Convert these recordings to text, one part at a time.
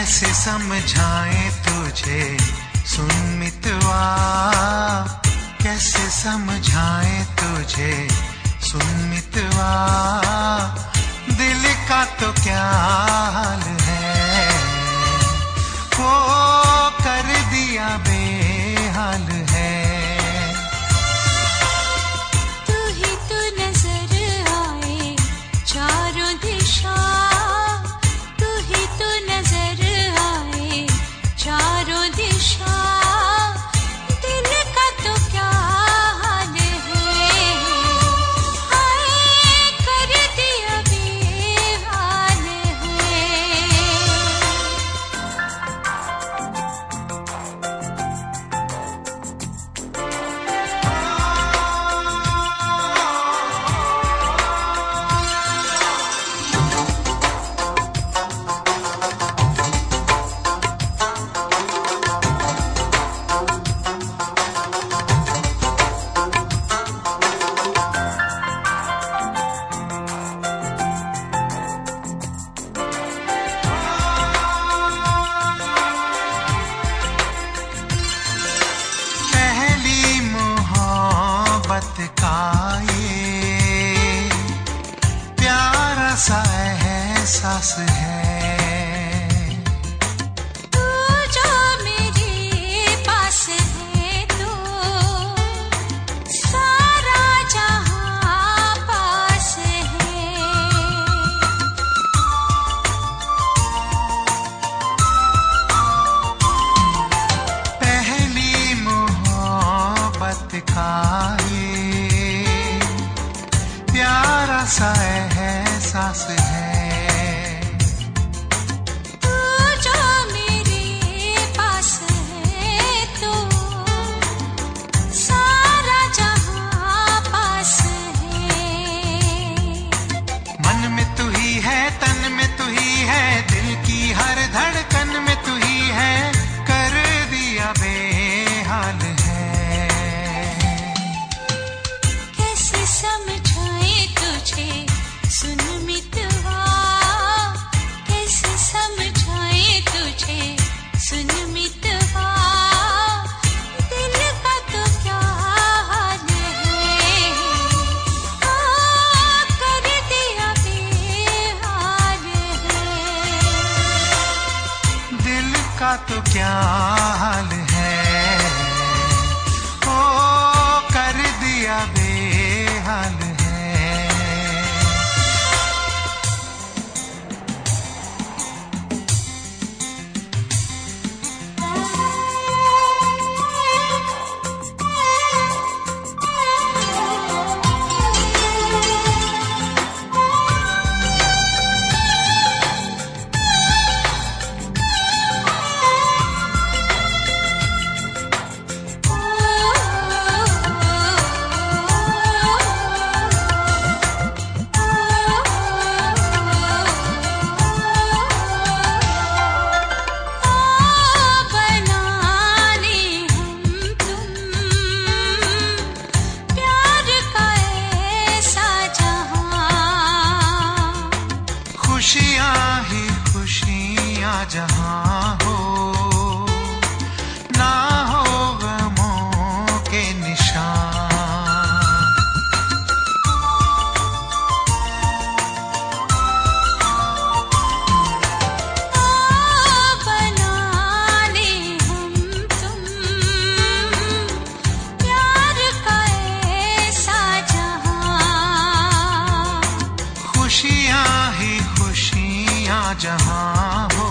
कैसे समझाएं तुझे सुन मितवा, कैसे समझाएं तुझे सुन मितवा, दिल का तो क्या हाल है, वो कर दिया बेहाल है। तू ही तो नजर आए चारों दिशा, तू ही तो नजर आए चारों दिशा, दिल का तो क्या हाल है, हाय कर दिया बेहाल है। का ये प्यारा सा एहसास है, तू जो मेरे पास है तो सारा जहां पास है। पहली मोहब्बत का प्यारा सा एहसास है, तू जो मेरे पास है तो सारा जहां पास है। मन में तू ही है, तन में तू ही है, दिल की हर धड़कन में तू ही है, कर दिया बेहाल है। कैसे समझाएं तुझे सुन मितवा, कैसे समझाएं तुझे सुन मितवा, दिल का तो क्या हाल है, कर दिया बेहाल है। दिल का तो क्या हाल है, ओ कर दिया बेहाल है। खुशियाँ ही खुशियाँ जहाँ हो, ना हो गमों के निशान। बना ले हम तुम प्यार का ऐसा जहाँ, खुशियाँ ही खुशियाँ जहाँ हो,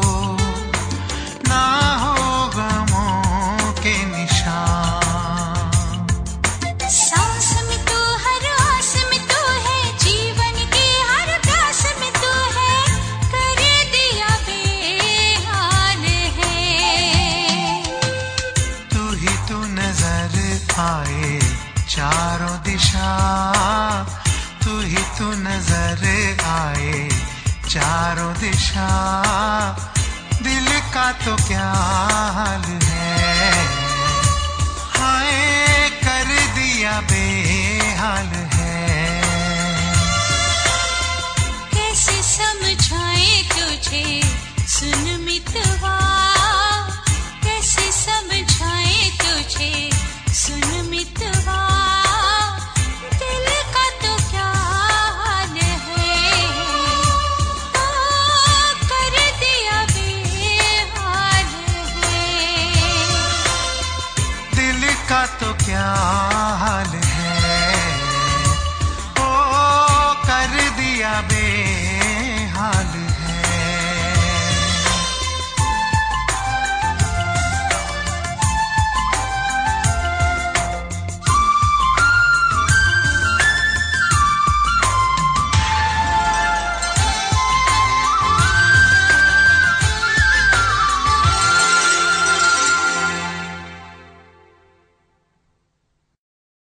ना हो गमों के निशान। सांस में तू, हर आस में तू है, जीवन की हर प्यास में तू है, कर दिया बेहाल है। तू ही तू नजर आए चारों दिशा, तू ही तू नजर आए चारों दिशा, दिल का तो क्या हाल है, हाय कर दिया बेहाल है। कैसे समझाएं